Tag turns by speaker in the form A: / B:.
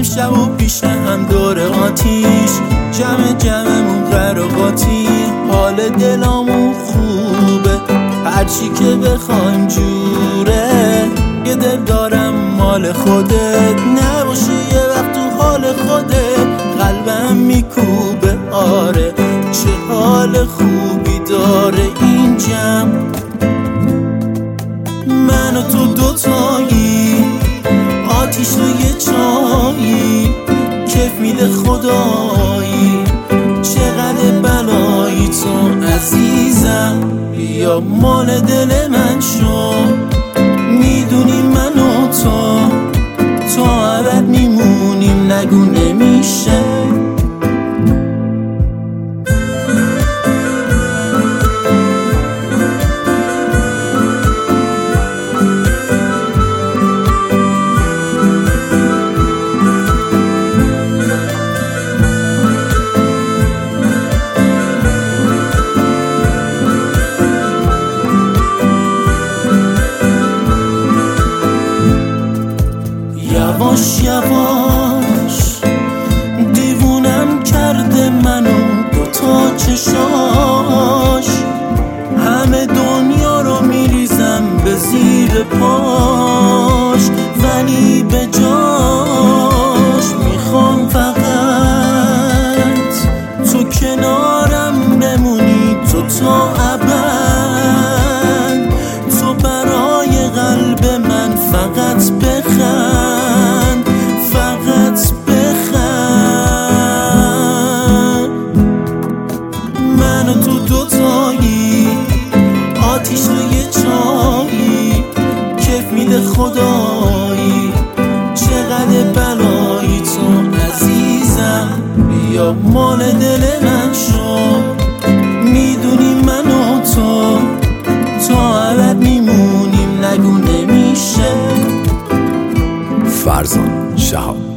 A: شب و پیش هم دور آتیش، جمعمون قراقاتی، حال دلامون خوبه، هرچی که بخوایم جوره. یه دل دارم مال خودت، نباشه یه وقت تو حال خودت، قلبم میکوبه آره. چه حال خوبی داره این جمع، من و تو دوتایی، آتیش و یه چایی، کیف میده خدایی. چقدر بلایی تو عزیزم، بیا مال دل من شو. میدونی من و تو ابد میمونیم، نگو نمیشه. یواش یواش دیوونم کرده منو دوتا چشاش، همه دنیا رو میریزم به زیر پاش، ولی به جاش میخوام فقط تو کنارم بمونی، تو تا ابد، تو برای قلب من فقط بخند، فقط بخند. من و تو دوتایی، آتیش و یه چایی، کیف میده خدایی. چقدر بلایی تو عزیزم، بیا مال دل من شو. میدونی من و تو تا ابد میمونیم، نگو نمیشه.
B: فرزان شهاب.